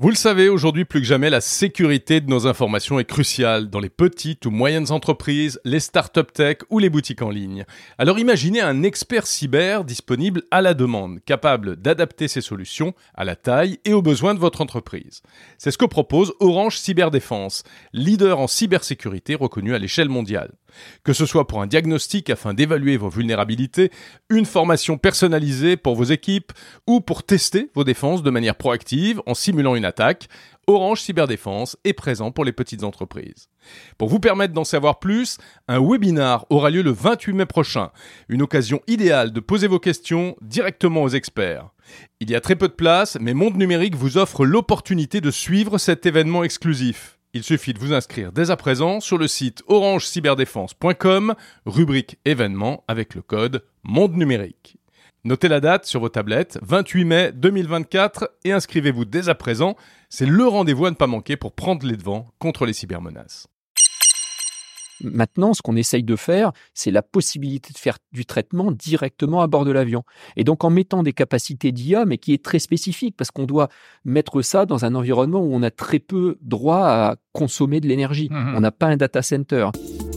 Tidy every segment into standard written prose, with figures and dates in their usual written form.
Vous le savez, aujourd'hui plus que jamais, la sécurité de nos informations est cruciale dans les petites ou moyennes entreprises, les startup tech ou les boutiques en ligne. Alors imaginez un expert cyber disponible à la demande, capable d'adapter ses solutions à la taille et aux besoins de votre entreprise. C'est ce que propose Orange Cyberdéfense, leader en cybersécurité reconnu à l'échelle mondiale. Que ce soit pour un diagnostic afin d'évaluer vos vulnérabilités, une formation personnalisée pour vos équipes ou pour tester vos défenses de manière proactive en simulant une attaque, Orange Cyberdéfense est présent pour les petites entreprises. Pour vous permettre d'en savoir plus, un webinar aura lieu le 28 mai prochain, une occasion idéale de poser vos questions directement aux experts. Il y a très peu de place, mais Monde Numérique vous offre l'opportunité de suivre cet événement exclusif. Il suffit de vous inscrire dès à présent sur le site orangecyberdéfense.com, rubrique événements avec le code Monde Numérique. Notez la date sur vos tablettes, 28 mai 2024, et inscrivez-vous dès à présent. C'est le rendez-vous à ne pas manquer pour prendre les devants contre les cybermenaces. Maintenant, ce qu'on essaye de faire, c'est la possibilité de faire du traitement directement à bord de l'avion. Et donc, en mettant des capacités d'IA, mais qui est très spécifique, parce qu'on doit mettre ça dans un environnement où on a très peu droit à consommer de l'énergie. On n'a pas un data center.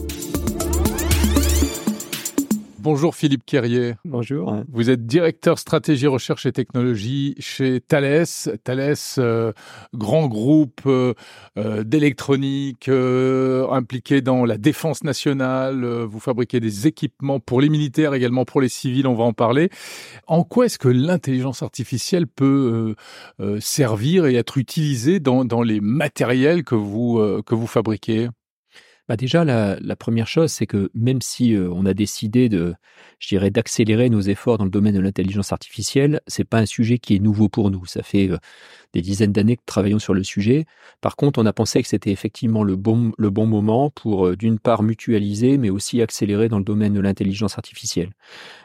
Bonjour Philippe Quérier. Bonjour. Vous êtes directeur stratégie, recherche et technologie chez Thales. Thales, grand groupe d'électronique impliqué dans la défense nationale. Vous fabriquez des équipements pour les militaires, également pour les civils, on va en parler. En quoi est-ce que l'intelligence artificielle peut servir et être utilisée dans les matériels que vous fabriquez ? Déjà, la première chose, c'est que même si on a décidé d'accélérer nos efforts dans le domaine de l'intelligence artificielle, c'est pas un sujet qui est nouveau pour nous. Ça fait des dizaines d'années que nous travaillons sur le sujet. Par contre, on a pensé que c'était effectivement le bon moment pour, d'une part, mutualiser, mais aussi accélérer dans le domaine de l'intelligence artificielle. Pourquoi ?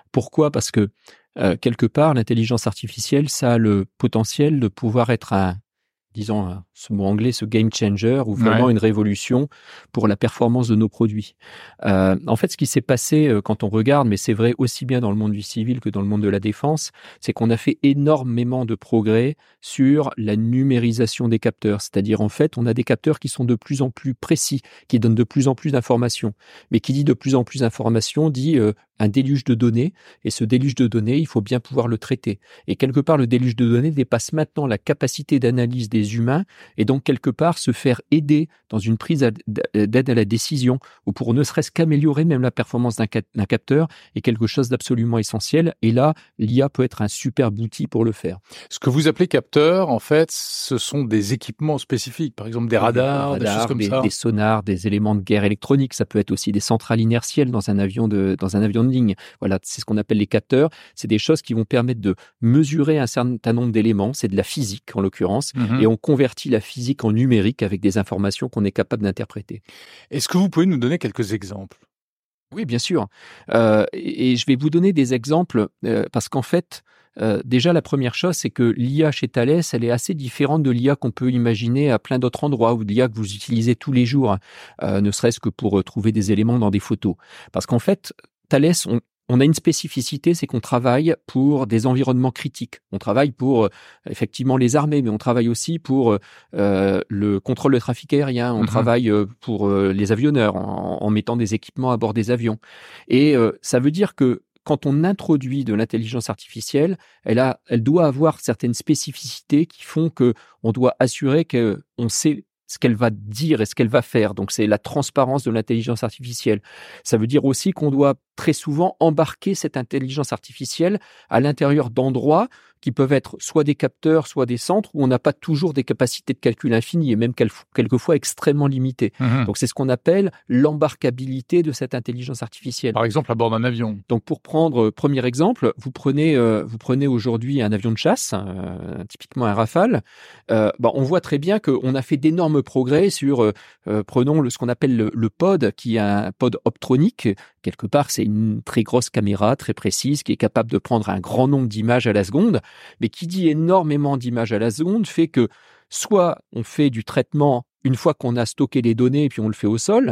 Parce que, quelque part, l'intelligence artificielle, ça a le potentiel de pouvoir être disons, ce mot anglais, ce game changer, ou vraiment une révolution pour la performance de nos produits. En fait, ce qui s'est passé quand on regarde, mais c'est vrai aussi bien dans le monde du civil que dans le monde de la défense, c'est qu'on a fait énormément de progrès sur la numérisation des capteurs. C'est-à-dire, en fait, on a des capteurs qui sont de plus en plus précis, qui donnent de plus en plus d'informations. Mais qui dit de plus en plus d'informations dit un déluge de données, et ce déluge de données, il faut bien pouvoir le traiter. Et quelque part, le déluge de données dépasse maintenant la capacité d'analyse des humains, et donc quelque part se faire aider dans une prise d'aide à la décision, ou pour ne serait-ce qu'améliorer même la performance d'un capteur, est quelque chose d'absolument essentiel. Et là, l'IA peut être un superbe outil pour le faire. Ce que vous appelez capteurs, en fait, ce sont des équipements spécifiques, par exemple des radars, des choses comme ça. Des sonars, des éléments de guerre électronique. Ça peut être aussi des centrales inertielles dans un avion de ligne. Voilà, c'est ce qu'on appelle les capteurs. C'est des choses qui vont permettre de mesurer un certain nombre d'éléments. C'est de la physique, en l'occurrence. Et on convertit la physique en numérique avec des informations qu'on est capable d'interpréter. Est-ce que vous pouvez nous donner quelques exemples ? Oui, bien sûr. Et je vais vous donner des exemples parce qu'en fait, déjà, la première chose, c'est que l'IA chez Thales, elle est assez différente de l'IA qu'on peut imaginer à plein d'autres endroits, ou de l'IA que vous utilisez tous les jours, ne serait-ce que pour trouver des éléments dans des photos. Parce qu'en fait, Thales, on a une spécificité, c'est qu'on travaille pour des environnements critiques. On travaille pour effectivement les armées, mais on travaille aussi pour le contrôle de trafic aérien. On travaille pour les avionneurs en mettant des équipements à bord des avions. Et ça veut dire que quand on introduit de l'intelligence artificielle, elle doit avoir certaines spécificités qui font que on doit assurer qu'on sait ce qu'elle va dire et ce qu'elle va faire. Donc, c'est la transparence de l'intelligence artificielle. Ça veut dire aussi qu'on doit très souvent embarquer cette intelligence artificielle à l'intérieur d'endroits qui peuvent être soit des capteurs, soit des centres où on n'a pas toujours des capacités de calcul infinies et même quelquefois extrêmement limitées. Donc, c'est ce qu'on appelle l'embarquabilité de cette intelligence artificielle. Par exemple, à bord d'un avion. Donc, pour prendre premier exemple, vous prenez aujourd'hui un avion de chasse, typiquement un Rafale. On voit très bien qu'on a fait d'énormes progrès sur, prenons ce qu'on appelle le pod, qui est un pod optronique. Quelque part, c'est une très grosse caméra, très précise, qui est capable de prendre un grand nombre d'images à la seconde. Mais qui dit énormément d'images à la seconde fait que soit on fait du traitement une fois qu'on a stocké les données et puis on le fait au sol,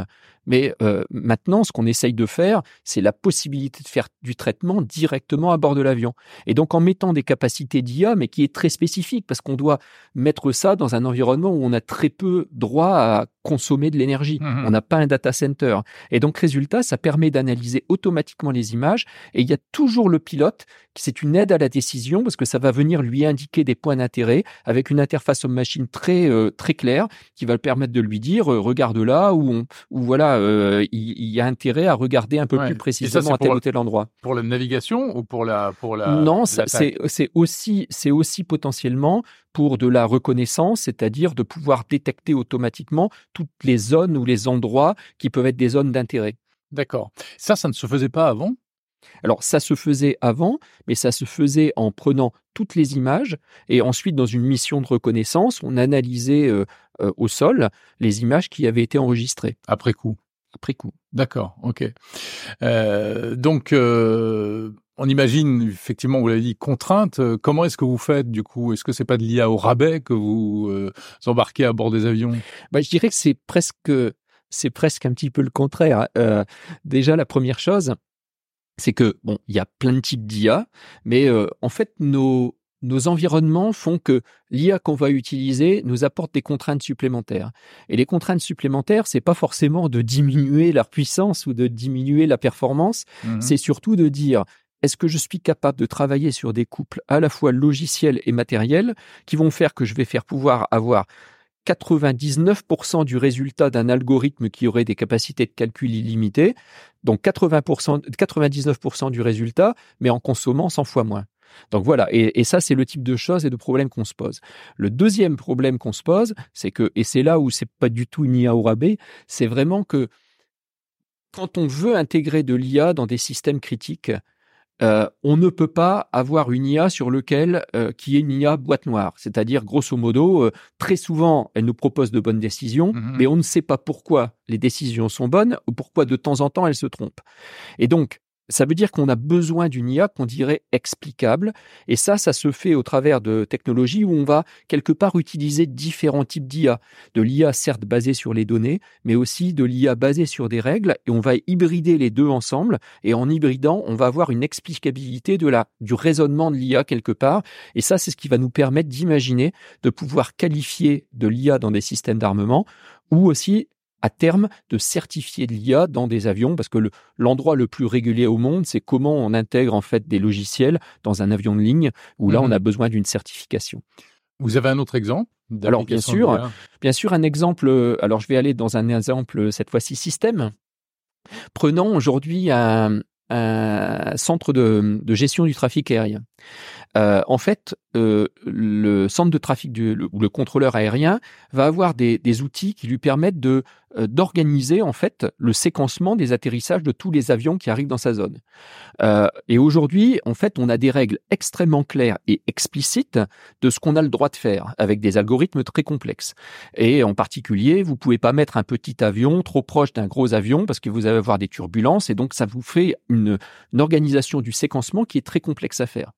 Mais maintenant, ce qu'on essaye de faire, c'est la possibilité de faire du traitement directement à bord de l'avion. Et donc, en mettant des capacités d'IA, mais qui est très spécifique, parce qu'on doit mettre ça dans un environnement où on a très peu droit à consommer de l'énergie. On n'a pas un data center. Et donc, résultat, ça permet d'analyser automatiquement les images. Et il y a toujours le pilote, c'est une aide à la décision, parce que ça va venir lui indiquer des points d'intérêt avec une interface homme-machine très claire, qui va le permettre de lui dire, regarde là, où voilà, il y a intérêt à regarder un peu plus précisément à tel ou tel endroit. Pour la navigation ou pour la Non, c'est aussi potentiellement pour de la reconnaissance, c'est-à-dire de pouvoir détecter automatiquement toutes les zones ou les endroits qui peuvent être des zones d'intérêt. D'accord. Ça ne se faisait pas avant? Alors, ça se faisait avant, mais ça se faisait en prenant toutes les images et ensuite, dans une mission de reconnaissance, on analysait au sol les images qui avaient été enregistrées. Après coup. D'accord, ok. Donc, on imagine effectivement, vous l'avez dit, contrainte. Comment est-ce que vous faites du coup? Est-ce que c'est pas de l'IA au rabais que vous embarquez à bord des avions? Je dirais que c'est presque un petit peu le contraire. Déjà, la première chose, c'est que il y a plein de types d'IA, mais en fait, nos environnements font que l'IA qu'on va utiliser nous apporte des contraintes supplémentaires. Et les contraintes supplémentaires, c'est pas forcément de diminuer leur puissance ou de diminuer la performance, c'est surtout de dire, est-ce que je suis capable de travailler sur des couples à la fois logiciels et matériels qui vont faire que je vais pouvoir avoir 99% du résultat d'un algorithme qui aurait des capacités de calcul illimitées, donc 99% du résultat, mais en consommant 100 fois moins. Donc voilà, et ça, c'est le type de choses et de problèmes qu'on se pose. Le deuxième problème qu'on se pose, c'est que, et c'est là où c'est pas du tout une IA au rabais, c'est vraiment que quand on veut intégrer de l'IA dans des systèmes critiques, on ne peut pas avoir une IA sur lequel qui est une IA boîte noire. C'est-à-dire, grosso modo, très souvent, elle nous propose de bonnes décisions, mais on ne sait pas pourquoi les décisions sont bonnes ou pourquoi de temps en temps elles se trompent. Et donc, ça veut dire qu'on a besoin d'une IA qu'on dirait explicable. Et ça se fait au travers de technologies où on va quelque part utiliser différents types d'IA. De l'IA certes basée sur les données, mais aussi de l'IA basée sur des règles. Et on va hybrider les deux ensemble. Et en hybridant, on va avoir une explicabilité du raisonnement de l'IA quelque part. Et ça, c'est ce qui va nous permettre d'imaginer, de pouvoir qualifier de l'IA dans des systèmes d'armement ou aussi à terme, de certifier de l'IA dans des avions, parce que l'endroit le plus régulier au monde, c'est comment on intègre en fait des logiciels dans un avion de ligne, où là, on a besoin d'une certification. Vous avez un autre exemple? Alors, bien sûr, un exemple. Alors, je vais aller dans un exemple, cette fois-ci, système. Prenons aujourd'hui un centre de gestion du trafic aérien. En fait, le centre de trafic ou le contrôleur aérien va avoir des outils qui lui permettent d'organiser en fait le séquencement des atterrissages de tous les avions qui arrivent dans sa zone. Et aujourd'hui, en fait, on a des règles extrêmement claires et explicites de ce qu'on a le droit de faire avec des algorithmes très complexes. Et en particulier, vous pouvez pas mettre un petit avion trop proche d'un gros avion parce que vous allez avoir des turbulences et donc ça vous fait une organisation du séquencement qui est très complexe à faire.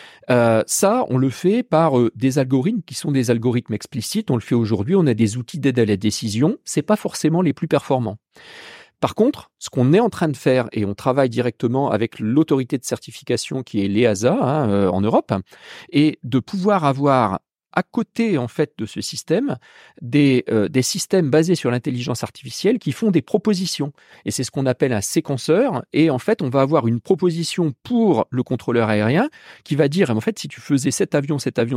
Ça, on le fait par des algorithmes qui sont des algorithmes explicites. On le fait aujourd'hui. On a des outils d'aide à la décision. C'est pas forcément les plus performants. Par contre, ce qu'on est en train de faire, et on travaille directement avec l'autorité de certification qui est l'EASA en Europe, est de pouvoir avoir à côté en fait de ce système des systèmes basés sur l'intelligence artificielle qui font des propositions, et c'est ce qu'on appelle un séquenceur. Et en fait, on va avoir une proposition pour le contrôleur aérien qui va dire, en fait, si tu faisais cet avion,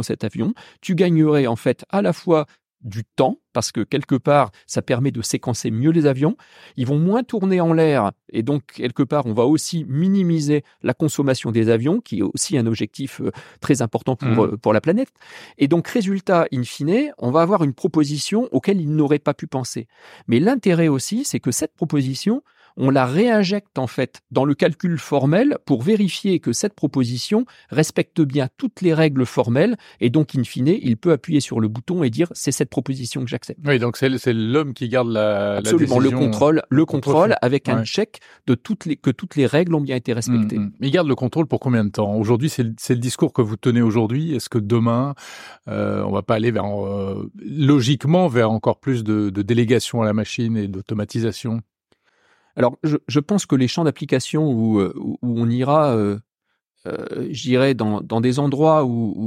tu gagnerais en fait à la fois du temps, parce que quelque part, ça permet de séquencer mieux les avions. Ils vont moins tourner en l'air, et donc, quelque part, on va aussi minimiser la consommation des avions, qui est aussi un objectif très important pour la planète. Et donc, résultat, in fine, on va avoir une proposition auquel ils n'auraient pas pu penser. Mais l'intérêt aussi, c'est que cette proposition, on la réinjecte en fait dans le calcul formel pour vérifier que cette proposition respecte bien toutes les règles formelles, et donc in fine, il peut appuyer sur le bouton et dire c'est cette proposition que j'accepte. Oui, donc c'est l'homme qui garde la décision. Le contrôle avec un check que toutes les règles ont bien été respectées. Mais il garde le contrôle pour combien de temps? Aujourd'hui, c'est le discours que vous tenez aujourd'hui. Est-ce que demain, on va pas aller logiquement vers encore plus de délégation à la machine et d'automatisation? Alors, je pense que les champs d'application où on ira, je dirais, dans des endroits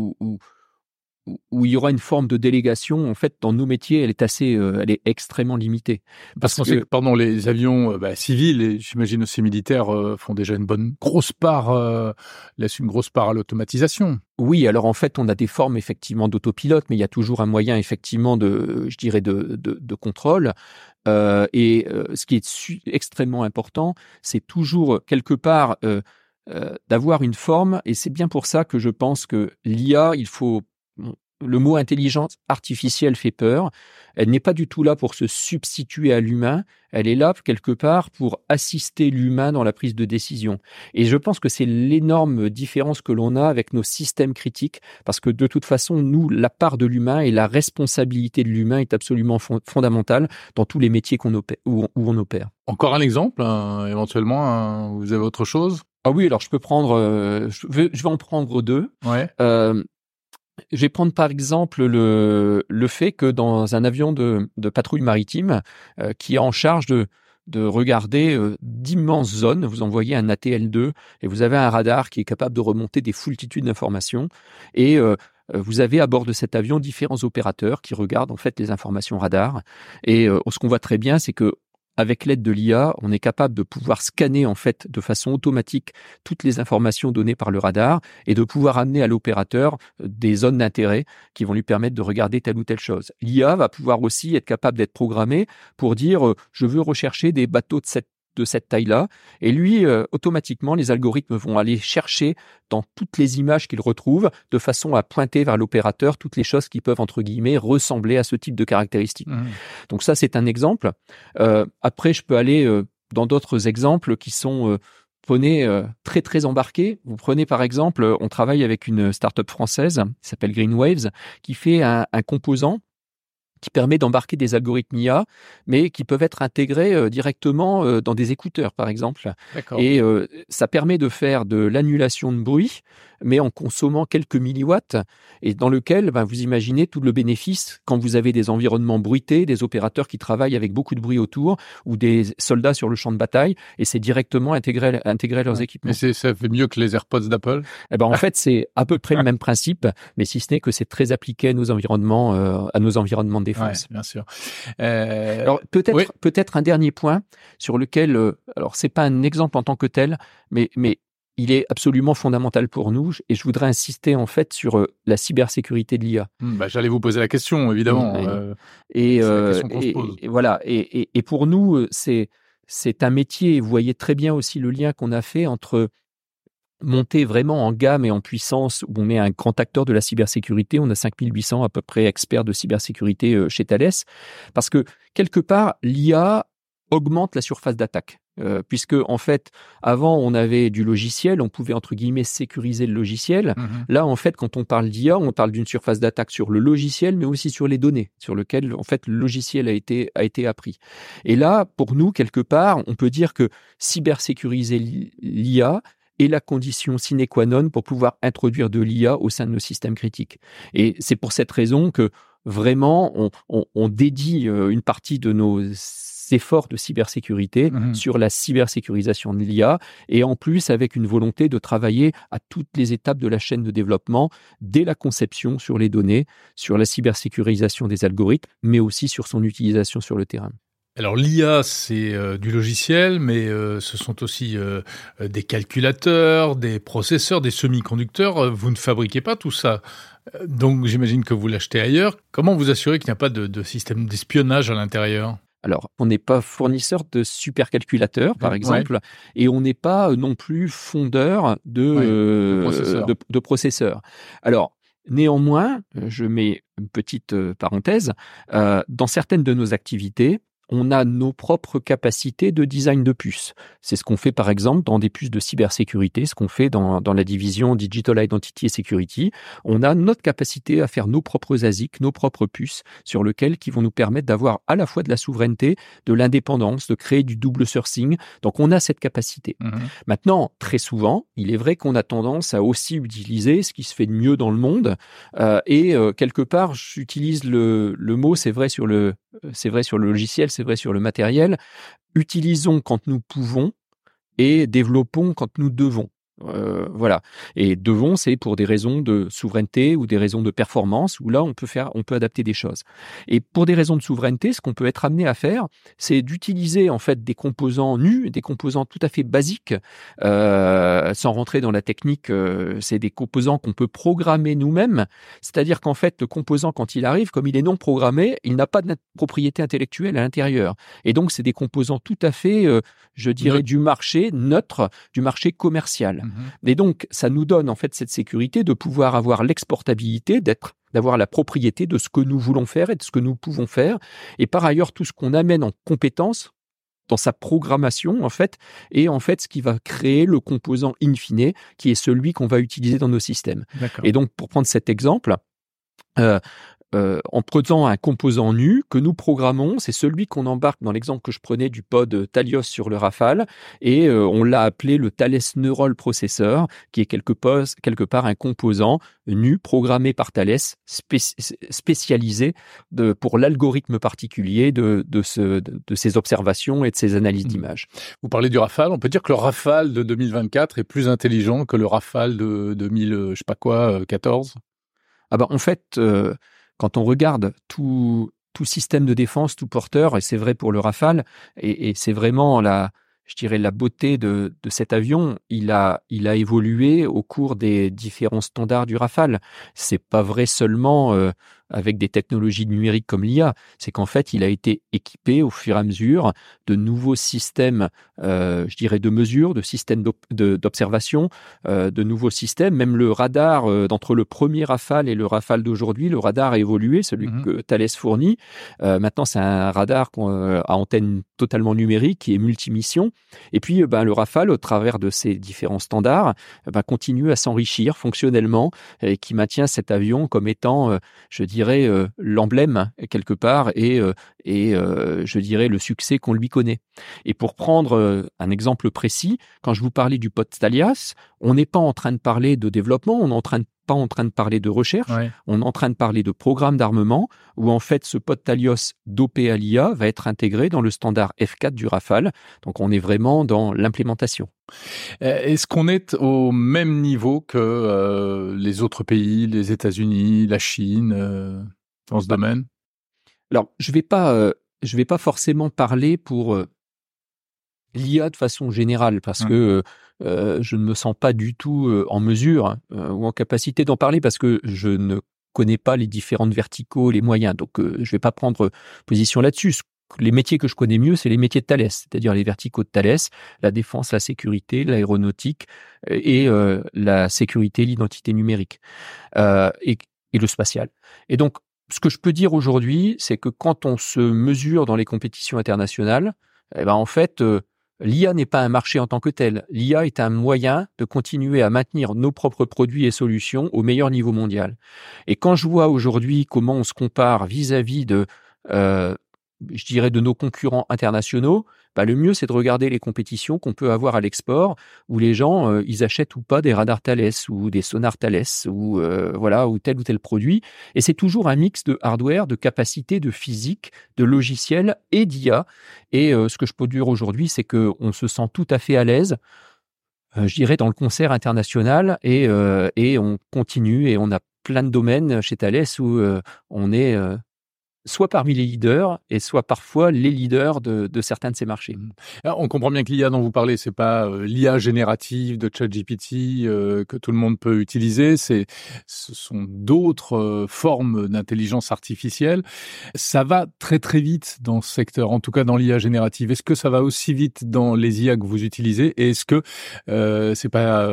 où il y aura une forme de délégation, en fait, dans nos métiers, elle est extrêmement limitée. Parce qu'on sait que, pardon, les avions civils et j'imagine aussi militaires font déjà une grosse part, laissent une grosse part à l'automatisation. Oui, alors en fait, on a des formes effectivement d'autopilote, mais il y a toujours un moyen effectivement de contrôle. Ce qui est extrêmement important, c'est toujours quelque part d'avoir une forme, et c'est bien pour ça que je pense que l'IA, le mot intelligence artificielle fait peur. Elle n'est pas du tout là pour se substituer à l'humain. Elle est là quelque part pour assister l'humain dans la prise de décision. Et je pense que c'est l'énorme différence que l'on a avec nos systèmes critiques, parce que de toute façon, nous, la part de l'humain et la responsabilité de l'humain est absolument fondamentale dans tous les métiers où on opère. Encore un exemple, éventuellement, vous avez autre chose? Ah oui, alors je peux prendre, je vais en prendre deux. Ouais. Je vais prendre par exemple le fait que dans un avion de patrouille maritime qui est en charge de regarder d'immenses zones, vous envoyez un ATL2 et vous avez un radar qui est capable de remonter des foultitudes d'informations et vous avez à bord de cet avion différents opérateurs qui regardent en fait les informations radar et ce qu'on voit très bien, c'est que avec l'aide de l'IA, on est capable de pouvoir scanner en fait de façon automatique toutes les informations données par le radar et de pouvoir amener à l'opérateur des zones d'intérêt qui vont lui permettre de regarder telle ou telle chose. L'IA va pouvoir aussi être capable d'être programmée pour dire je veux rechercher des bateaux de cette taille-là. Et lui, automatiquement, les algorithmes vont aller chercher dans toutes les images qu'il retrouve de façon à pointer vers l'opérateur toutes les choses qui peuvent, entre guillemets, ressembler à ce type de caractéristiques. Mmh. Donc ça, c'est un exemple. Après, je peux aller dans d'autres exemples qui sont prenez très, très embarqués. Vous prenez, par exemple, on travaille avec une start-up française qui s'appelle Green Waves, qui fait un composant qui permet d'embarquer des algorithmes IA, mais qui peuvent être intégrés directement dans des écouteurs, par exemple. D'accord. Et ça permet de faire de l'annulation de bruit, mais en consommant quelques milliwatts, et dans lequel vous imaginez tout le bénéfice quand vous avez des environnements bruités, des opérateurs qui travaillent avec beaucoup de bruit autour, ou des soldats sur le champ de bataille, et c'est directement intégrer leurs équipements. Mais ça fait mieux que les AirPods d'Apple? En fait, c'est à peu près le même principe, mais si ce n'est que c'est très appliqué à nos environnements de défense. Ouais, bien sûr. Alors peut-être un dernier point sur lequel, alors c'est pas un exemple en tant que tel, mais il est absolument fondamental pour nous et je voudrais insister en fait sur la cybersécurité de l'IA. J'allais vous poser la question, évidemment. C'est la question qu'on se pose. Et voilà. Et pour nous, c'est un métier. Vous voyez très bien aussi le lien qu'on a fait entre monter vraiment en gamme et en puissance, où on est un grand acteur de la cybersécurité. On a 5800 à peu près experts de cybersécurité chez Thales, parce que quelque part, l'IA augmente la surface d'attaque. Puisque en fait, avant on avait du logiciel, on pouvait entre guillemets sécuriser le logiciel. Là, en fait, quand on parle d'IA, on parle d'une surface d'attaque sur le logiciel, mais aussi sur les données, sur lequel en fait le logiciel a été appris. Et là, pour nous, quelque part, on peut dire que cybersécuriser l'IA est la condition sine qua non pour pouvoir introduire de l'IA au sein de nos systèmes critiques. Et c'est pour cette raison que vraiment on dédie une partie de nos efforts de cybersécurité sur la cybersécurisation de l'IA et en plus avec une volonté de travailler à toutes les étapes de la chaîne de développement, dès la conception sur les données, sur la cybersécurisation des algorithmes, mais aussi sur son utilisation sur le terrain. Alors l'IA, c'est du logiciel, mais ce sont aussi des calculateurs, des processeurs, des semi-conducteurs. Vous ne fabriquez pas tout ça. Donc j'imagine que vous l'achetez ailleurs. Comment vous assurez qu'il n'y a pas de système d'espionnage à l'intérieur ? Alors, on n'est pas fournisseur de supercalculateurs, par exemple, et on n'est pas non plus fondeur de processeurs. Alors, néanmoins, je mets une petite parenthèse, dans certaines de nos activités, on a nos propres capacités de design de puces. C'est ce qu'on fait par exemple dans des puces de cybersécurité, ce qu'on fait dans la division Digital Identity et Security. On a notre capacité à faire nos propres ASIC, nos propres puces, sur lesquelles qui vont nous permettre d'avoir à la fois de la souveraineté, de l'indépendance, de créer du double sourcing. Donc on a cette capacité. Maintenant, très souvent, il est vrai qu'on a tendance à aussi utiliser ce qui se fait de mieux dans le monde. Et quelque part, j'utilise le mot, c'est vrai sur le logiciel, c'est vrai sur le matériel. Utilisons quand nous pouvons et développons quand nous devons. Voilà. Et devons, c'est pour des raisons de souveraineté ou des raisons de performance, où là, on peut adapter des choses. Et pour des raisons de souveraineté, ce qu'on peut être amené à faire, c'est d'utiliser, en fait, des composants nus, des composants tout à fait basiques, sans rentrer dans la technique, c'est des composants qu'on peut programmer nous-mêmes. C'est-à-dire qu'en fait, le composant, quand il arrive, comme il est non programmé, il n'a pas de propriété intellectuelle à l'intérieur. Et donc, c'est des composants tout à fait, je dirais, du marché neutre, du marché commercial. Et donc, ça nous donne en fait cette sécurité de pouvoir avoir l'exportabilité, d'avoir la propriété de ce que nous voulons faire et de ce que nous pouvons faire. Et par ailleurs, tout ce qu'on amène en compétences dans sa programmation, en fait, est en fait ce qui va créer le composant in fine, qui est celui qu'on va utiliser dans nos systèmes. D'accord. Et donc, pour prendre cet exemple, en prenant un composant nu que nous programmons, c'est celui qu'on embarque dans l'exemple que je prenais du pod Talios sur le Rafale, et on l'a appelé le Thales Neural Processor, qui est quelque part un composant nu programmé par Thales, spécialisé pour l'algorithme particulier de ces observations et de ces analyses d'images. Vous parlez du Rafale, on peut dire que le Rafale de 2024 est plus intelligent que le Rafale de 2014. Ah ben, en fait, quand on regarde tout système de défense, tout porteur, et c'est vrai pour le Rafale, et c'est vraiment la beauté de cet avion, il a évolué au cours des différents standards du Rafale. C'est pas vrai seulement avec des technologies numériques comme l'IA, c'est qu'en fait, il a été équipé au fur et à mesure de nouveaux systèmes, de mesure, de systèmes d'observation, de nouveaux systèmes. Même le radar, entre le premier Rafale et le Rafale d'aujourd'hui, le radar a évolué, celui que Thales fournit. Maintenant, c'est un radar à antenne totalement numérique qui est multimission. Et puis, le Rafale, au travers de ces différents standards, continue à s'enrichir fonctionnellement et qui maintient cet avion comme étant, l'emblème quelque part et le succès qu'on lui connaît. Et pour prendre un exemple précis, quand je vous parlais du pod Talios, on n'est pas en train de parler de développement, on n'est pas en train de parler de recherche, on est en train de parler de programme d'armement où en fait ce pod Talios dopé à l'IA va être intégré dans le standard F4 du Rafale. Donc on est vraiment dans l'implémentation. Est-ce qu'on est au même niveau que les autres pays, les États-Unis, la Chine, dans ce domaine? Alors, je vais pas forcément parler pour l'IA de façon générale parce que je ne me sens pas du tout en mesure ou en capacité d'en parler parce que je ne connais pas les différentes verticaux, les moyens. Donc, je vais pas prendre position là-dessus. Les métiers que je connais mieux, c'est les métiers de Thales, c'est-à-dire les verticaux de Thales, la défense, la sécurité, l'aéronautique et la sécurité, l'identité numérique et le spatial. Et donc, ce que je peux dire aujourd'hui, c'est que quand on se mesure dans les compétitions internationales, en fait, l'IA n'est pas un marché en tant que tel. L'IA est un moyen de continuer à maintenir nos propres produits et solutions au meilleur niveau mondial. Et quand je vois aujourd'hui comment on se compare vis-à-vis de nos concurrents internationaux, le mieux c'est de regarder les compétitions qu'on peut avoir à l'export où les gens ils achètent ou pas des radars Thales ou des sonars Thales ou tel ou tel produit, et c'est toujours un mix de hardware, de capacité, de physique, de logiciel et d'IA. Et ce que je peux dire aujourd'hui, c'est que on se sent tout à fait à l'aise dans le concert international et on continue, et on a plein de domaines chez Thales où on est soit parmi les leaders et soit parfois les leaders de certains de ces marchés. Alors, on comprend bien que l'IA dont vous parlez, c'est pas l'IA générative de ChatGPT que tout le monde peut utiliser. Ce sont d'autres formes d'intelligence artificielle. Ça va très très vite dans ce secteur, en tout cas dans l'IA générative. Est-ce que ça va aussi vite dans les IA que vous utilisez? Et est-ce que c'est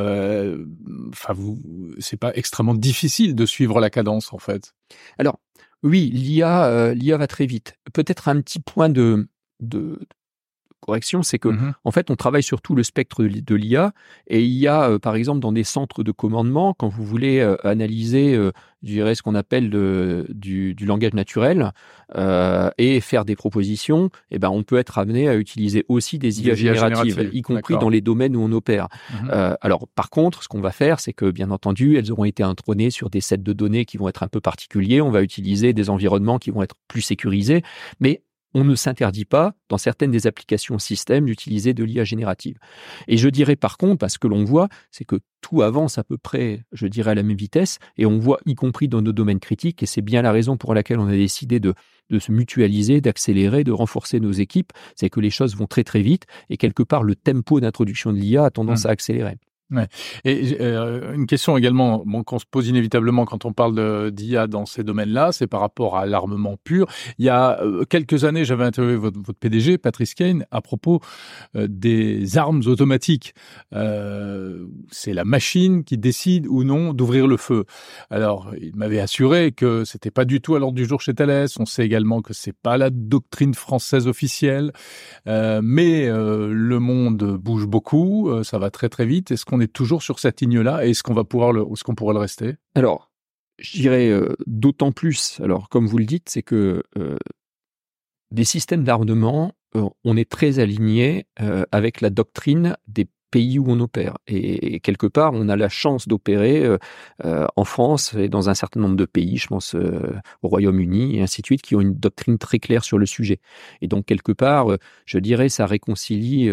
pas extrêmement difficile de suivre la cadence en fait? Alors, oui, l'IA va très vite. Peut-être un petit point de correction, c'est que en fait, on travaille sur tout le spectre de l'IA, et il y a, par exemple, dans des centres de commandement, quand vous voulez analyser, ce qu'on appelle du langage naturel et faire des propositions, on peut être amené à utiliser aussi des IA génératives, y compris dans les domaines où on opère. Alors, par contre, ce qu'on va faire, c'est que, bien entendu, elles auront été intronées sur des sets de données qui vont être un peu particuliers. On va utiliser des environnements qui vont être plus sécurisés, mais on ne s'interdit pas, dans certaines des applications système, d'utiliser de l'IA générative. Et je dirais par contre, parce que l'on voit, c'est que tout avance à peu près, je dirais, à la même vitesse, et on voit, y compris dans nos domaines critiques, et c'est bien la raison pour laquelle on a décidé de se mutualiser, d'accélérer, de renforcer nos équipes, c'est que les choses vont très très vite, et quelque part, le tempo d'introduction de l'IA a tendance à accélérer. Ouais. Et une question également qu'on se pose inévitablement quand on parle d'IA dans ces domaines-là, c'est par rapport à l'armement pur. Il y a quelques années, j'avais interviewé votre PDG, Patrice Caine, à propos des armes automatiques. C'est la machine qui décide ou non d'ouvrir le feu. Alors, il m'avait assuré que c'était pas du tout à l'ordre du jour chez Thales. On sait également que c'est pas la doctrine française officielle. Mais le monde bouge beaucoup, ça va très très vite. Est-ce qu'on est toujours sur cette ligne-là et est-ce qu'on pourrait le rester? Alors, je dirais d'autant plus, alors comme vous le dites, c'est que des systèmes d'armement, on est très aligné avec la doctrine des pays où on opère. Et quelque part, on a la chance d'opérer en France et dans un certain nombre de pays, je pense au Royaume-Uni et ainsi de suite, qui ont une doctrine très claire sur le sujet. Et donc, quelque part, je dirais, ça réconcilie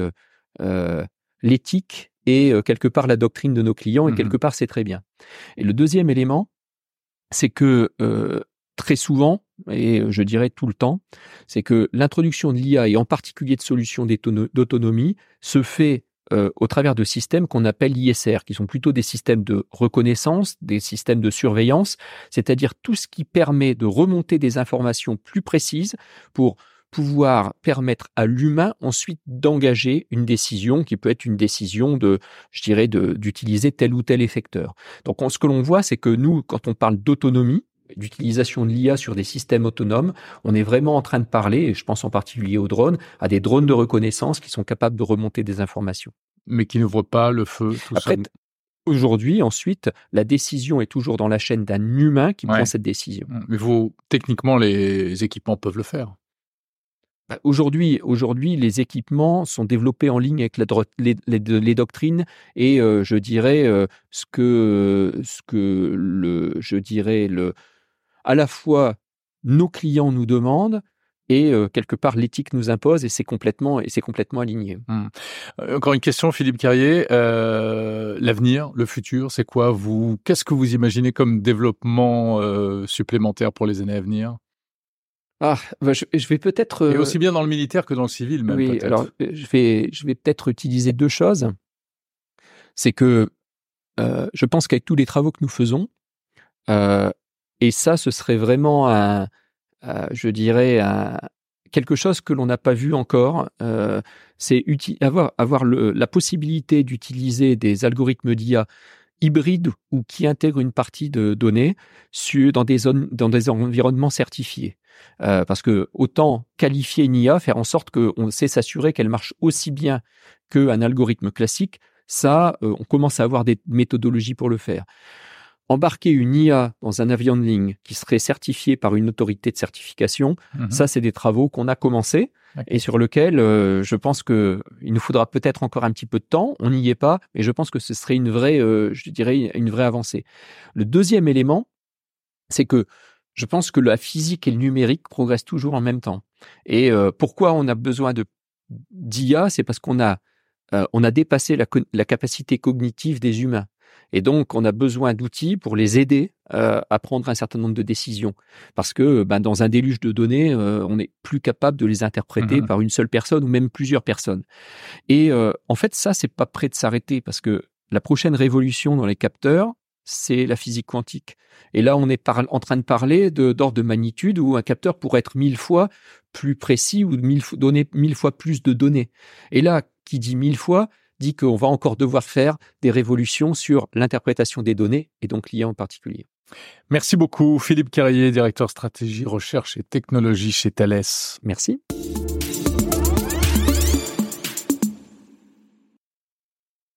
l'éthique et quelque part la doctrine de nos clients, et quelque part c'est très bien. Et le deuxième élément, c'est que très souvent, et je dirais tout le temps, c'est que l'introduction de l'IA et en particulier de solutions d'autonomie se fait au travers de systèmes qu'on appelle ISR, qui sont plutôt des systèmes de reconnaissance, des systèmes de surveillance, c'est-à-dire tout ce qui permet de remonter des informations plus précises pour pouvoir permettre à l'humain ensuite d'engager une décision qui peut être une décision d'utiliser tel ou tel effecteur. Donc ce que l'on voit, c'est que nous, quand on parle d'autonomie, d'utilisation de l'IA sur des systèmes autonomes, on est vraiment en train de parler, et je pense en particulier aux drones, à des drones de reconnaissance qui sont capables de remonter des informations. Mais qui n'ouvrent pas le feu tout seul. Aujourd'hui, ensuite, la décision est toujours dans la chaîne d'un humain qui prend cette décision. Mais techniquement, les équipements peuvent le faire. Aujourd'hui, les équipements sont développés en ligne avec les doctrines et je dirais à la fois nos clients nous demandent et quelque part l'éthique nous impose et c'est complètement aligné. Encore une question, Philippe Carrier. L'avenir, le futur, c'est quoi? Qu'est-ce que vous imaginez comme développement supplémentaire pour les années à venir? Je vais peut-être... Et aussi bien dans le militaire que dans le civil, même. Oui, peut-être. alors je vais peut-être utiliser deux choses. C'est que je pense qu'avec tous les travaux que nous faisons, et ça, ce serait vraiment quelque chose que l'on n'a pas vu encore, c'est avoir la possibilité d'utiliser des algorithmes d'IA hybrides ou qui intègrent une partie de données dans des environnements certifiés. Parce que autant qualifier une IA, faire en sorte qu'on sait s'assurer qu'elle marche aussi bien qu'un algorithme classique, ça, on commence à avoir des méthodologies pour le faire. Embarquer une IA dans un avion de ligne qui serait certifié par une autorité de certification, ça, c'est des travaux qu'on a commencés et sur lesquels je pense qu'il nous faudra peut-être encore un petit peu de temps. On n'y est pas, mais je pense que ce serait une vraie avancée. Le deuxième élément, c'est que je pense que la physique et le numérique progressent toujours en même temps. Et pourquoi on a besoin d'IA, c'est parce qu'on a dépassé la capacité cognitive des humains. Et donc, on a besoin d'outils pour les aider à prendre un certain nombre de décisions. Parce que dans un déluge de données, on n'est plus capable de les interpréter par une seule personne ou même plusieurs personnes. Et en fait, ça, c'est pas prêt de s'arrêter parce que la prochaine révolution dans les capteurs, c'est la physique quantique. Et là, on est en train de parler d'ordre de magnitude où un capteur pourrait être 1000 fois plus précis ou donner 1000 fois plus de données. Et là, qui dit 1000 fois, dit qu'on va encore devoir faire des révolutions sur l'interprétation des données et donc l'IA en particulier. Merci beaucoup, Philippe Carrier, directeur stratégie, recherche et technologie chez Thales. Merci.